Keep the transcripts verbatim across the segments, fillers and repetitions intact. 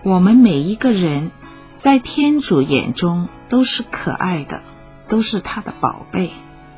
我们每一个人在天主眼中都是可爱的，都是他的宝贝。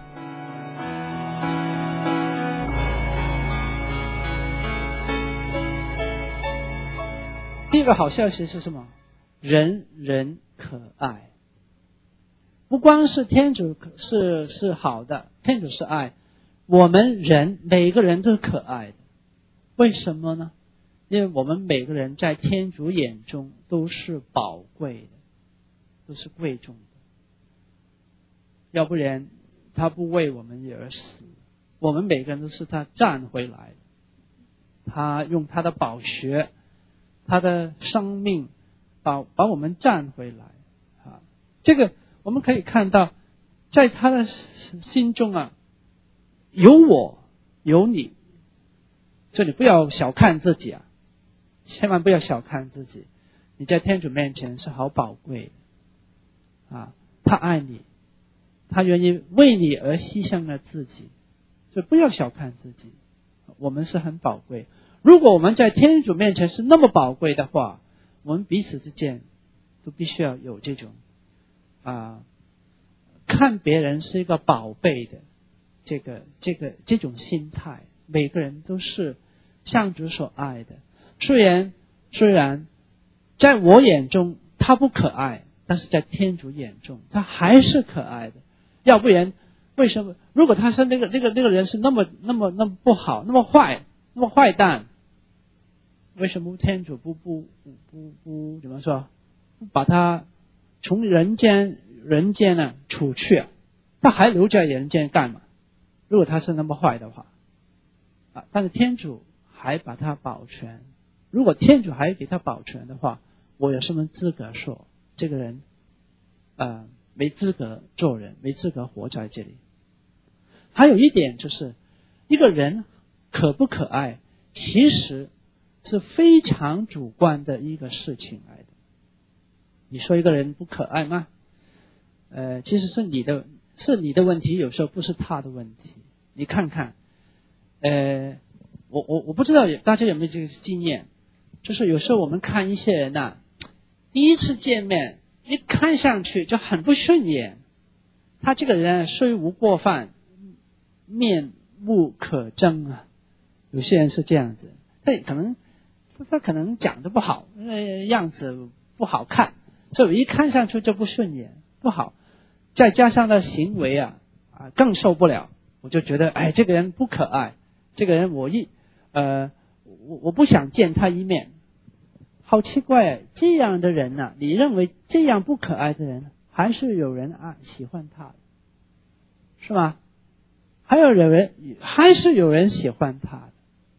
第一个好消息是什么？人人可爱。不光是天主是是好的，天主是爱，我们人每个人都是可爱的。为什么呢？因为我们每个人在天主眼中都是宝贵的，都是贵重的。要不然他不为我们而死，我们每个人都是他赚回来的。他用他的宝血，他的生命把把我们赚回来啊！这个我们可以看到，在他的心中啊，有我有你，所以你不要小看自己啊，千万不要小看自己。你在天主面前是好宝贵的啊！他爱你，他愿意为你而牺牲了自己，所以不要小看自己。我们是很宝贵。如果我们在天主面前是那么宝贵的话，我们彼此之间都必须要有这种啊，看别人是一个宝贝的这个这个这种心态。每个人都是向主所爱的。虽然虽然在我眼中他不可爱，但是在天主眼中他还是可爱的。要不然为什么？如果他是那个那个那个人是那么那么那么不好，那么坏，那么坏蛋，为什么天主不不不不不怎么说？不把他从人间人间呢除去啊？他还留在人间干嘛？如果他是那么坏的话啊，但是天主还把他保全。如果天主还给他保全的话，我有什么资格说这个人呃没资格做人，没资格活在这里？还有一点就是，一个人可不可爱，其实是非常主观的一个事情来的。你说一个人不可爱吗？呃，其实是你的是你的问题，有时候不是他的问题。你看看，呃，我我我不知道大家有没有这个经验，就是有时候我们看一些人呐、啊，第一次见面，一看上去就很不顺眼。他这个人虽无过犯，面目可憎啊。有些人是这样子，他可能他可能讲的不好，呃，样子不好看，所以我一看上去就不顺眼，不好。再加上他行为啊啊更受不了，我就觉得哎，这个人不可爱，这个人我一呃我我不想见他一面。好奇怪，这样的人啊，你认为这样不可爱的人，还是有人啊喜欢他，是吗？还有人还是有人喜欢他的。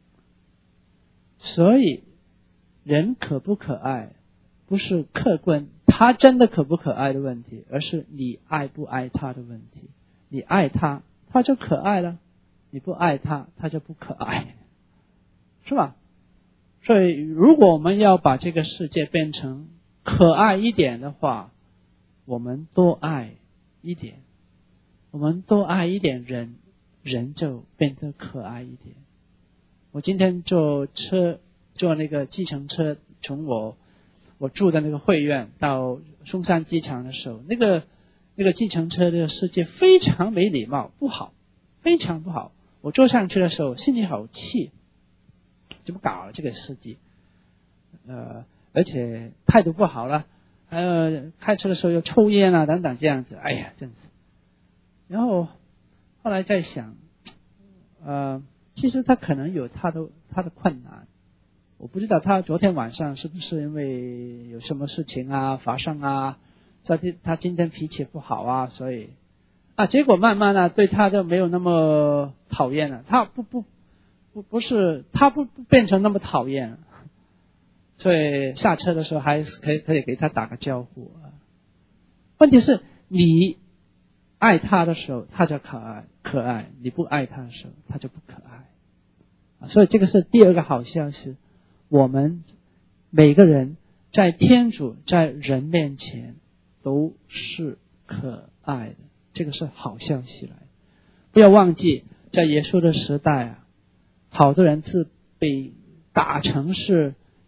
所以人可不可爱不是客观他真的可不可爱的问题，而是你爱不爱他的问题。你爱他，他就可爱了；你不爱他，他就不可爱，是吧？所以如果我们要把这个世界变成可爱一点的话，我们多爱一点，我们多爱一点人，人就变得可爱一点。我今天坐车坐那个计程车，从我我住的那个会院到松山机场的时候，那个那个计程车的司机非常没礼貌，不好，非常不好。我坐上去的时候心里好气，怎么搞了这个司机？呃，而且态度不好了，还有开车的时候又抽烟啊等等这样子，哎呀，真是。然后后来在想，呃。其实他可能有他的他的困难，我不知道他昨天晚上是不是因为有什么事情啊发生啊，他他今天脾气不好啊，所以啊，结果慢慢的对他就没有那么讨厌了，他不不不不是他不不变成那么讨厌了，所以下车的时候还可以可以给他打个招呼啊。问题是你爱他的时候他就可爱可爱，你不爱他的时候他就不可爱。所以这个是第二个好消息，我们每个人在天主在人面前都是可爱的，这个是好消息来。不要忘记在耶稣的时代啊，好多人是被打成是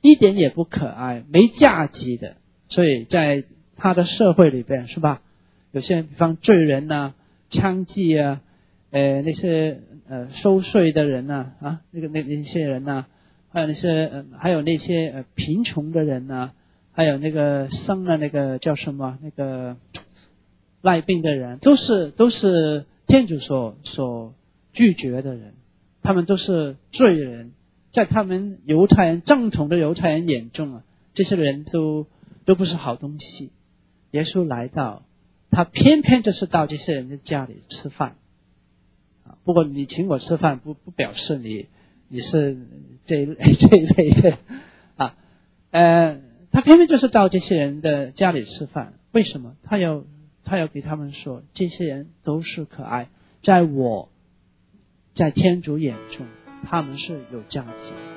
一点也不可爱，没价值的。所以在他的社会里边，是吧？有些人比方罪人呐、娼妓啊，呃那些呃收税的人呐、啊，啊那个那那些人呐、啊，还有那些呃还有那些呃贫穷的人呐、啊，还有那个生了那个叫什么那个赖病的人，都是都是天主所所拒绝的人，他们都是罪人，在他们犹太人正统的犹太人眼中啊，这些人都都不是好东西。耶稣来到，他偏偏就是到这些人的家里吃饭啊。不过你请我吃饭，不不表示你你是这一这一类的啊。呃，他偏偏就是到这些人的家里吃饭，为什么？他要他要给他们说，这些人都是可爱，在我在天主眼中，他们是有价值的。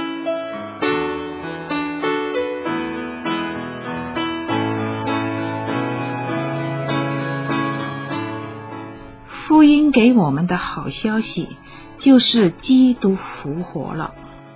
福音给我们的好消息就是基督复活了。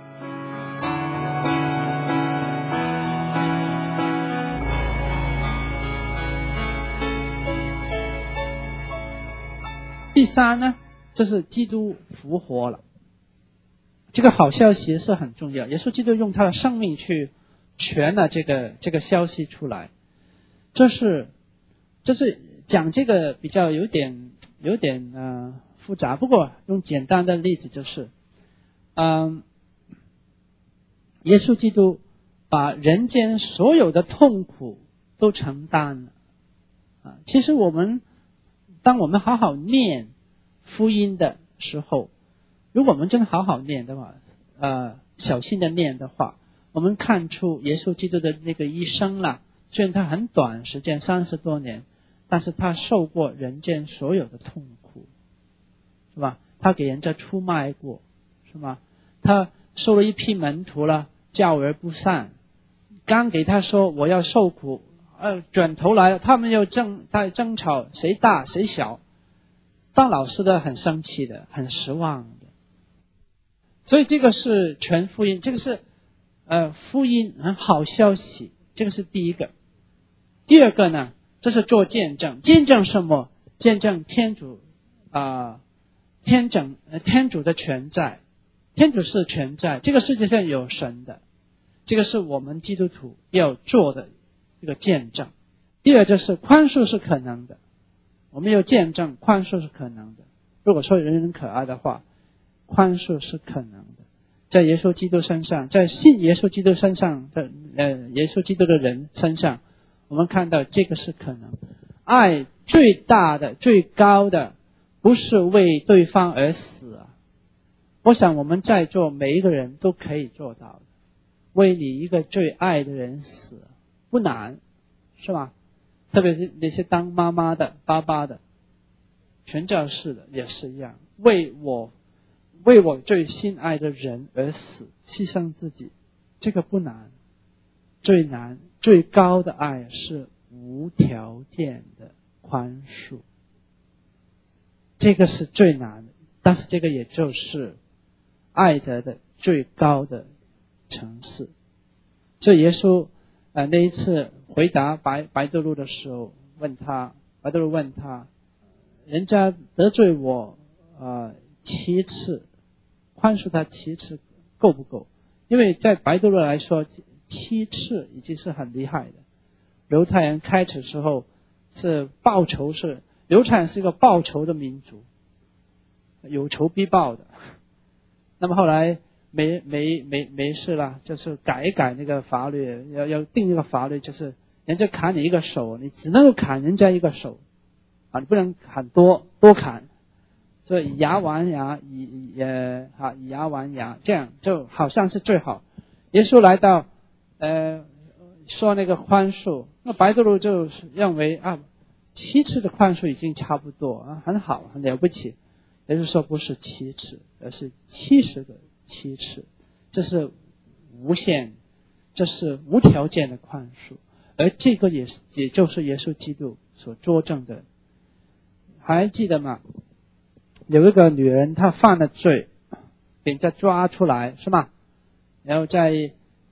第三呢，就是基督复活了。这个好消息是很重要，耶稣基督用他的生命去传了这个这个消息出来。这是这是讲这个比较有点有点呃复杂，不过用简单的例子就是，嗯，耶稣基督把人间所有的痛苦都承担了啊。其实我们当我们好好念福音的时候，如果我们真的好好念的话，呃，小心的念的话，我们看出耶稣基督的那个一生啦，虽然他很短时间三十多年，但是他受过人间所有的痛苦，是吧？他给人家出卖过，是吗？他收了一批门徒了，教而不善，刚给他说我要受苦，呃，转头来他们又争在争吵谁大谁小，当老师的很生气的，很失望的。所以这个是全福音，这个是呃福音很好消息，这个是第一个。第二个呢，这是做见证，见证什么？见证天主啊、呃，天整呃天主的存在，天主是存在，这个世界上有神的，这个是我们基督徒要做的一个见证。第二就是宽恕是可能的，我们有见证宽恕是可能的。如果说人人可爱的话，宽恕是可能的，在耶稣基督身上，在信耶稣基督身上的呃耶稣基督的人身上，我们看到这个是可能。爱最大的最高的不是为对方而死啊，我想我们在座每一个人都可以做到的，为你一个最爱的人死不难，是吧？特别是那些当妈妈的爸爸的传教士的也是一样，为我为我最心爱的人而死，牺牲自己，这个不难。最难最高的爱是无条件的宽恕，这个是最难的，但是这个也就是爱德的最高的层次。所以耶稣呃那一次回答白白多禄的时候，问他白多禄问他，人家得罪我呃七次，宽恕他七次够不够？因为在白多禄来说，七次已经是很厉害的。犹太人开始时候是报仇，是犹太人是一个报仇的民族，有仇必报的。那么后来没没没没事了，就是改一改那个法律，要要定一个法律，就是人家砍你一个手，你只能够砍人家一个手啊，你不能砍多多砍，所以以牙还牙，以呃啊以牙还牙，这样就好像是最好。耶稣来到呃说那个宽恕，那白多禄就认为啊七次的宽恕已经差不多啊，很好很了不起。也就是说不是七次，而是七十个七次，这是无限，这是无条件的宽恕，而这个也也就是耶稣基督所作证的。还记得吗？有一个女人她犯了罪，给人家抓出来是吗？然后在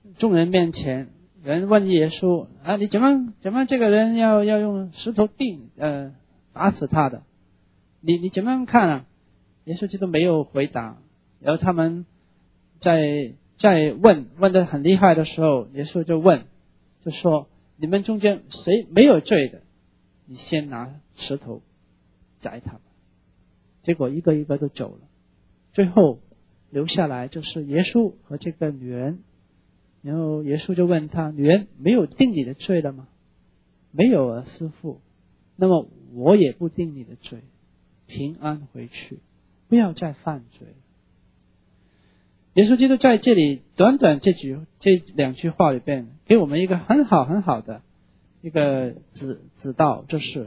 众人面前，人问耶稣啊，你怎么怎么这个人要要用石头钉呃打死他的？你你怎么看啊？耶稣基督没有回答。然后他们在在问问得很厉害的时候，耶稣就问，就说你们中间谁没有罪的，你先拿石头宰他吧。结果一个一个都走了，最后留下来就是耶稣和这个女人。然后耶稣就问他，女人没有定你的罪了吗？没有啊，师父。那么我也不定你的罪，平安回去，不要再犯罪了。耶稣基督在这里短短这句这两句话里边，给我们一个很好很好的一个指指导，就是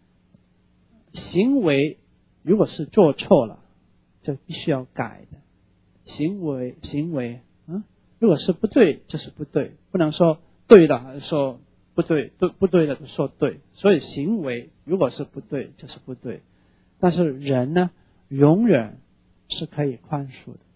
行为如果是做错了，就必须要改的。行为行为，嗯，如果是不对，就是不对，不能说对的还是说不对，对不对的就说对。所以行为如果是不对，就是不对。但是人呢，永远是可以宽恕的。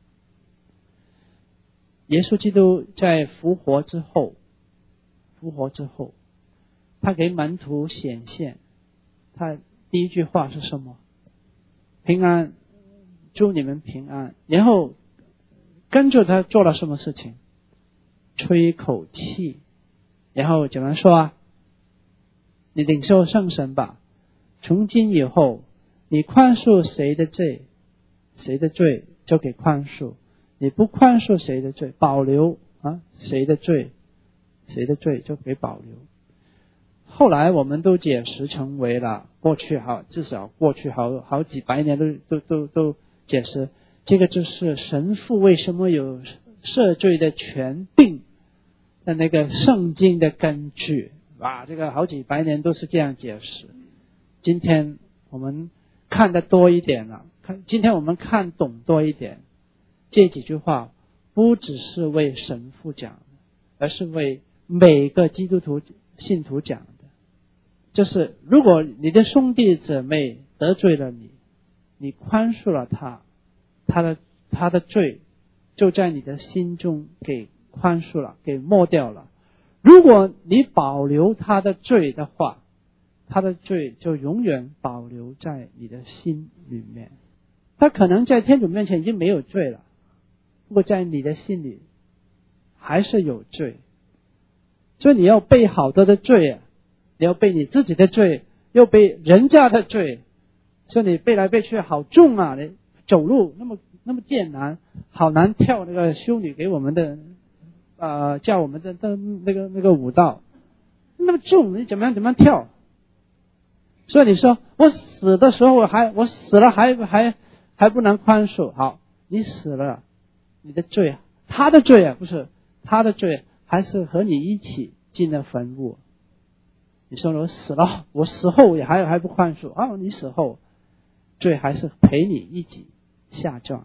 耶稣基督在复活之后，复活之后，他给门徒显现，他第一句话是什么？平安，祝你们平安。然后跟着他做了什么事情？吹口气，然后怎么说啊？你领受圣神吧，从今以后，你宽恕谁的罪，谁的罪就给宽恕。你不宽恕谁的罪，保留啊谁的罪，谁的罪就给保留。后来我们都解释成为了过去好，至少过去好好几百年都都都都解释，这个就是神父为什么有赦罪的权柄的那个圣经的根据。哇，这个好几百年都是这样解释。今天我们看得多一点了，看今天我们看懂多一点。这几句话不只是为神父讲的，而是为每个基督徒信徒讲的。就是如果你的兄弟姊妹得罪了你，你宽恕了他，他的他的罪就在你的心中给宽恕了，给抹掉了。如果你保留他的罪的话，他的罪就永远保留在你的心里面。他可能在天主面前已经没有罪了，不过在你的心里还是有罪。所以你要背好多的罪啊，你要背你自己的罪，又背人家的罪，所以你背来背去好重啊，你走路那么那么艰难，好难跳那个修女给我们的呃教我们的的那个那个舞蹈，那么重，你怎么样怎么样跳？所以你说我死的时候我还我死了还还还不能宽恕，好，你死了，你的罪啊，他的罪啊，不是他的罪，还是和你一起进了坟墓。你说我死了，我死后也还还不宽恕啊？你死后罪还是陪你一起下葬，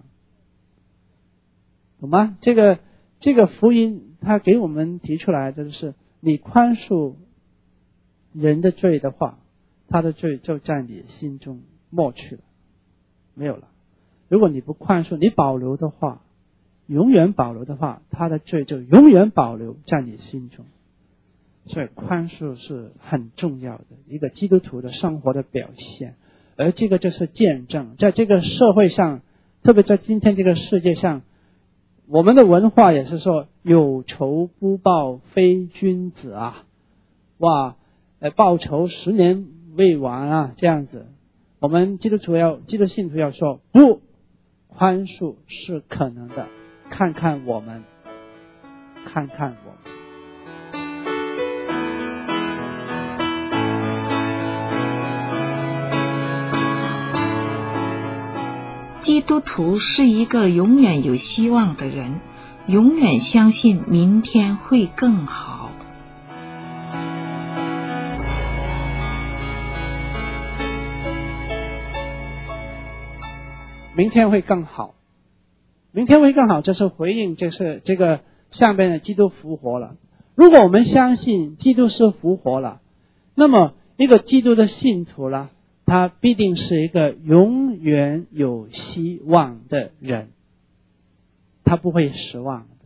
懂吗？这个这个福音他给我们提出来的就是，你宽恕人的罪的话，他的罪就在你心中抹去了，没有了。如果你不宽恕，你保留的话，永远保留的话，他的罪就永远保留在你心中。所以宽恕是很重要的一个基督徒的生活的表现，而这个就是见证。在这个社会上，特别在今天这个世界上，我们的文化也是说有仇不报非君子啊，哇，呃，报仇十年未完啊，这样子。我们基督徒要基督信徒要说不，宽恕是可能的，看看我们，看看我们。 基督徒是一个永远有希望的人，永远相信明天会更好。 明天会更好，明天会更好，这是回应，就是这个下面的基督复活了。如果我们相信基督是复活了，那么一个基督的信徒了，他必定是一个永远有希望的人，他不会失望的。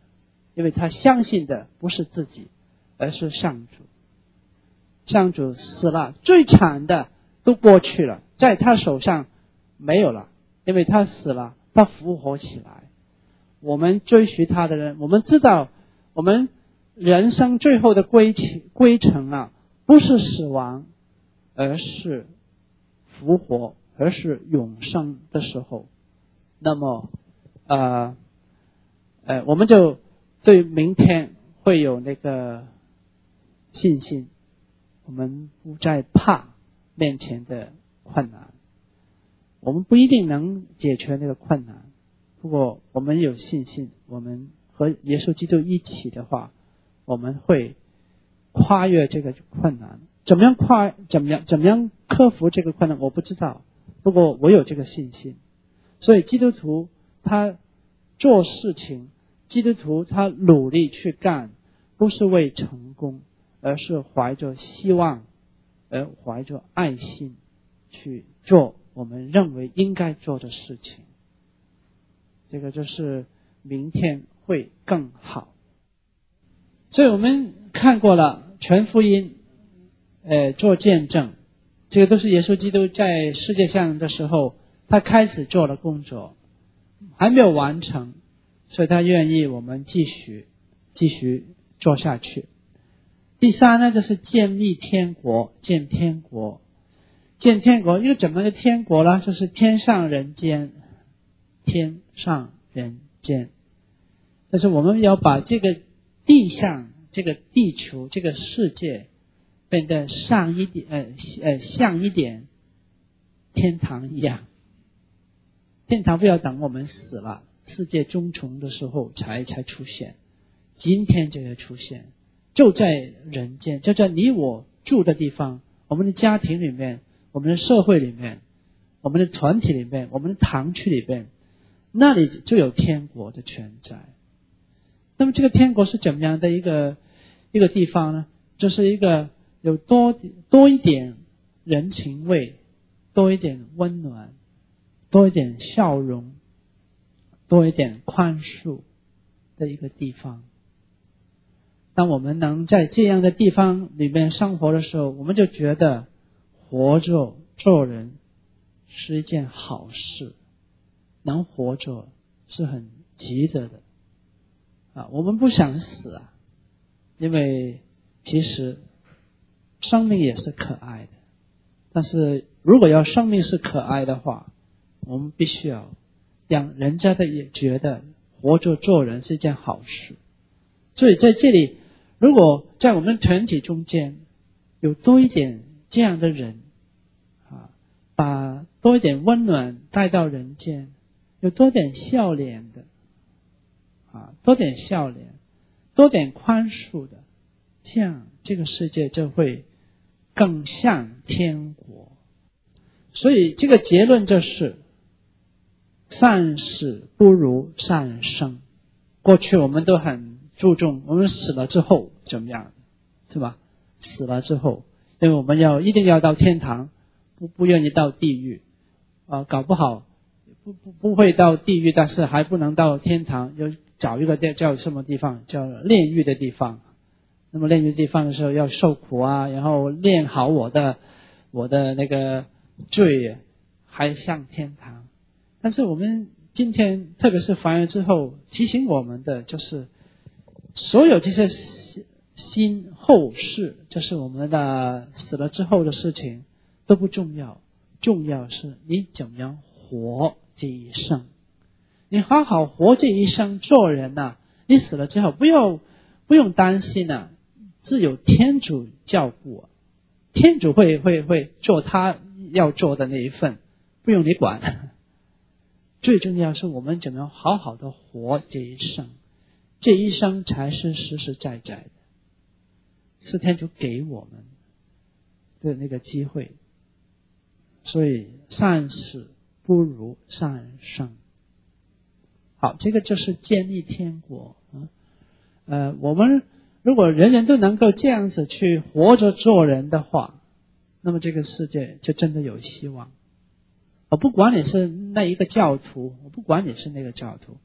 因为他相信的不是自己，而是上主。上主死了，最惨的都过去了，在他手上没有了，因为他死了，他复活起来。我们追随他的人，我们知道我们人生最后的归归程啊，不是死亡，而是复活，而是永生的时候。那么呃呃，我们就对明天会有那个信心，我们不再怕面前的困难。我们不一定能解决那个困难，不过我们有信心，我们和耶稣基督一起的话，我们会跨越这个困难。怎么样跨怎么样怎么样克服这个困难我不知道，不过我有这个信心。所以基督徒他做事情，基督徒他努力去干，不是为成功，而是怀着希望，而怀着爱心去做我们认为应该做的事情。这个就是明天会更好。所以我们看过了全福音，呃，做见证，这个都是耶稣基督在世界上的时候，他开始做的工作，还没有完成，所以他愿意我们继续继续做下去。第三呢，就是建立天国，建天国，建天国，一个怎么的天国呢？就是天上人间，天上人间。但是我们要把这个地上这个地球这个世界变得上一点呃呃像一点天堂一样。天堂不要等我们死了，世界终重的时候才才出现，今天就要出现，就在人间，就在你我住的地方，我们的家庭里面，我们的社会里面，我们的团体里面，我们的堂区里面，那里就有天国的存在。那么这个天国是怎么样的一个一个地方呢？就是一个有多多一点人情味，多一点温暖，多一点笑容，多一点宽恕的一个地方。当我们能在这样的地方里面生活的时候，我们就觉得活着做人是一件好事，能活着是很值得的啊！我们不想死啊，因为其实生命也是可爱的，但是如果要生命是可爱的话，我们必须要让人家的也觉得活着做人是一件好事。所以在这里，如果在我们团体中间有多一点这样的人啊，把多一点温暖带到人间，有多点笑脸的啊，多点笑脸，多点宽恕的，这样这个世界就会更像天国。所以这个结论就是善死不如善生。过去我们都很注重我们死了之后怎么样，是吧？死了之后，因为我们要一定要到天堂，不不愿意到地狱啊，搞不好不不不会到地狱，但是还不能到天堂，要找一个叫什么地方，叫炼狱的地方。那么炼狱地方的时候要受苦啊，然后练好我的我的那个罪，还上天堂。但是我们今天特别是凡人之后提醒我们的，就是所有这些新后事，就是我们的死了之后的事情都不重要，重要是你怎么样活这一生。你好好活这一生做人啊，你死了之后不要不用担心啊，是有天主照顾啊，天主会会会做他要做的那一份，不用你管。最重要是我们怎么样好好的活这一生，这一生才是实实在在的，是天主给我们的那个机会。所以善死不如善生。好，这个就是建立天国。呃，我们如果人人都能够这样子去活着做人的话，那么这个世界就真的有希望。我不管你是那一个教徒，我不管你是那个教徒，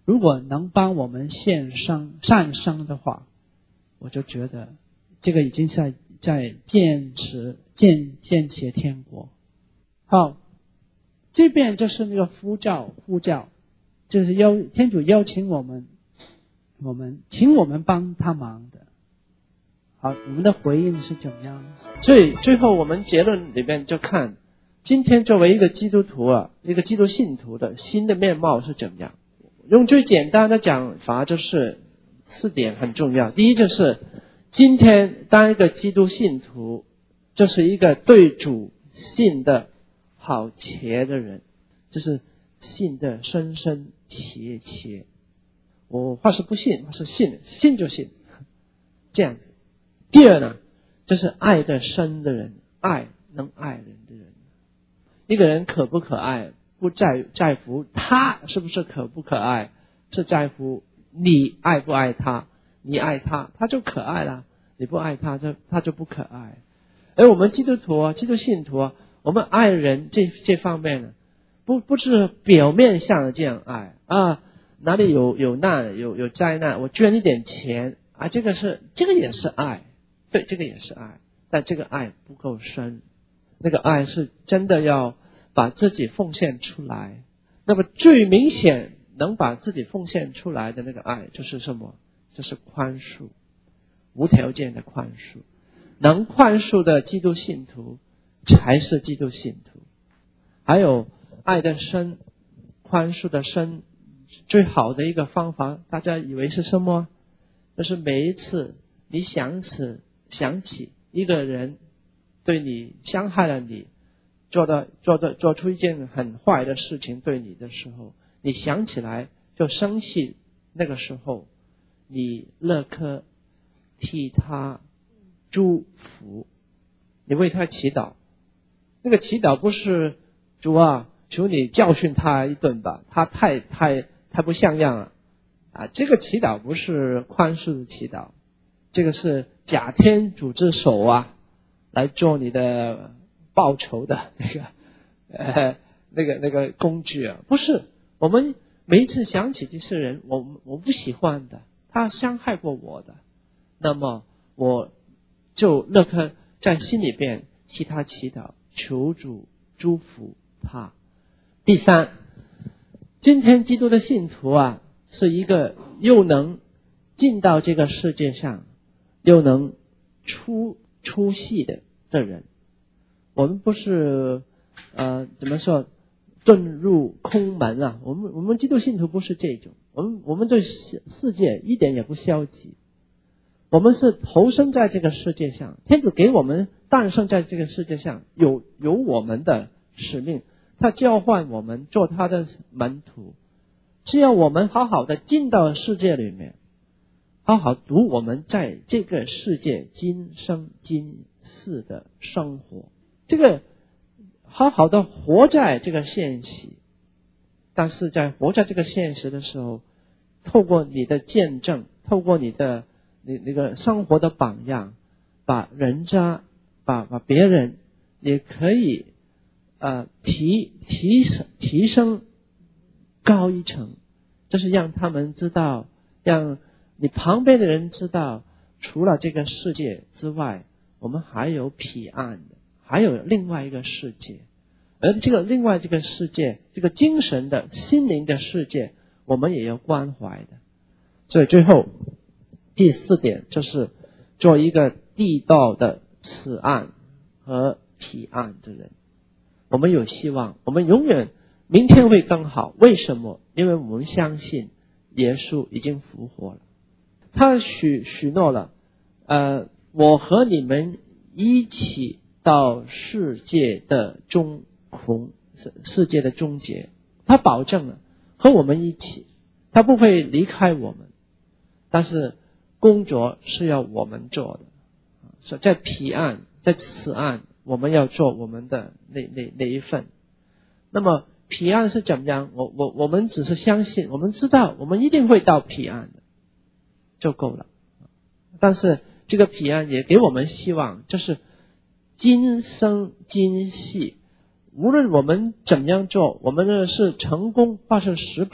如果能帮我们献生善生的话，我就觉得这个已经在在建持建建起天国。好，这边就是那个呼召呼召，就是邀天主邀请我们，我们请我们帮他忙的。好，我们的回应是怎么样？ 所以最后我们结论里面就看，今天作为一个基督徒啊，一个基督信徒的新的面貌是怎么样。用最简单的讲法就是四点很重要。第一就是今天当一个基督信徒，就是一个对主信的好切的人，就是信的深深切切。我或是不信，或是信，信就信，这样子。第二呢，就是爱的深的人，爱能爱人的人。一个人可不可爱，不在在乎他是不是可不可爱，是在乎你爱不爱他。你爱他，他就可爱了；你不爱他，就他就不可爱。而我们基督徒啊，基督信徒啊，我们爱人这这方面呢，不不是表面上的这样爱啊，哪里有有难有有灾难，我捐一点钱啊，这个是这个也是爱，对，这个也是爱，但这个爱不够深。那个爱是真的要把自己奉献出来。那么最明显能把自己奉献出来的那个爱就是什么？就是宽恕，无条件的宽恕。能宽恕的基督信徒才是基督信徒。还有爱的深，宽恕的深，最好的一个方法，大家以为是什么？就是每一次你想起想起一个人对你伤害了你，做的做的做出一件很坏的事情对你的时候，你想起来就生气，那个时候你立刻替他祝福，你为他祈祷。那个祈祷不是主啊，求你教训他一顿吧，他太太太不像样了啊！这个祈祷不是宽恕的祈祷，这个是假天主之手啊，来做你的报仇的那个呃那个那个工具啊。不是，我们每一次想起这些人，我我不喜欢的，他伤害过我的，那么我就立刻在心里边替他祈祷，求主祝福他。第三，今天基督的信徒啊，是一个又能进到这个世界上，又能出出戏的的人。我们不是呃怎么说遁入空门啊，我们我们基督信徒不是这种，我们我们对世界一点也不消极，我们是投身在这个世界上，天主给我们诞生在这个世界上，有有我们的使命，他召唤我们做他的门徒，是要我们好好的进到世界里面，好好读我们在这个世界今生今世的生活，这个好好的活在这个现实。但是在活在这个现实的时候，透过你的见证，透过你的你那个生活的榜样，把人家把把别人也可以呃提提升提升高一层，就是让他们知道，让你旁边的人知道，除了这个世界之外，我们还有彼岸的，还有另外一个世界。而这个另外这个世界，这个精神的心灵的世界，我们也要关怀的。所以最后第四点就是做一个地道的此岸和彼岸的人。我们有希望，我们永远明天会更好。为什么？因为我们相信耶稣已经复活了，他许许诺了，呃，我和你们一起到世界的终空，世界的终结，他保证了和我们一起，他不会离开我们。但是工作是要我们做的，在彼岸，在此岸，我们要做我们的那那那一份。那么彼岸是怎么样？我我我们只是相信，我们知道我们一定会到彼岸的，就够了。但是这个彼岸也给我们希望，就是今生今世，无论我们怎么样做，我们是成功或是失败，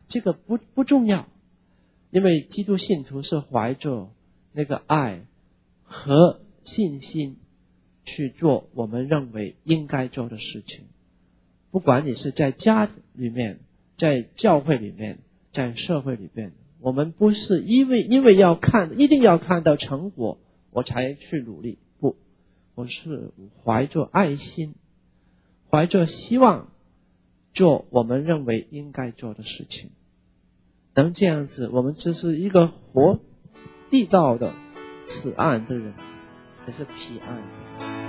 这个不不重要，因为基督信徒是怀着那个爱和信心去做我们认为应该做的事情。不管你是在家里面，在教会里面，在社会里面，我们不是因为因为要看一定要看到成果我才去努力，不，我是怀着爱心，怀着希望做我们认为应该做的事情。能这样子，我们只是一个活地道的此岸的人，也是彼岸的。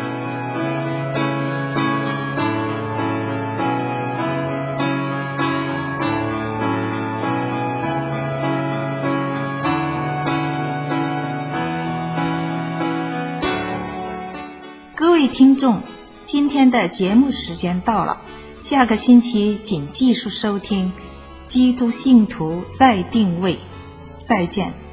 各位听众，今天的节目时间到了，下个星期请继续收听基督信徒再定位，再见。